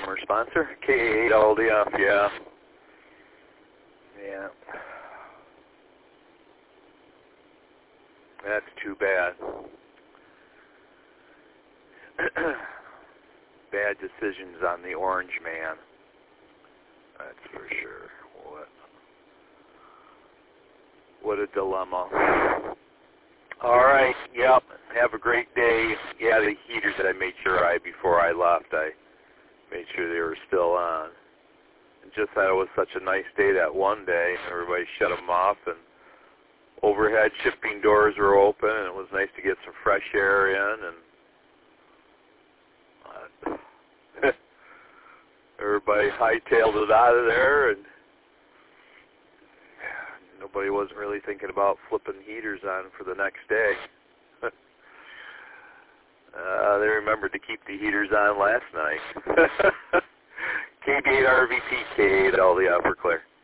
customer sponsor. K8 all day off, yeah. Yeah. That's too bad. Bad decisions on the Orange Man. That's for sure. What a dilemma. All right. Yep. Have a great day. Yeah, the heaters that I made sure before I left, I made sure they were still on. And just thought it was such a nice day that one day. Everybody shut them off, and overhead shipping doors were open, and it was nice to get some fresh air in. And everybody hightailed it out of there, and nobody wasn't really thinking about flipping heaters on for the next day. They remembered to keep the heaters on last night. K8 RVT, K8 all the upper clear.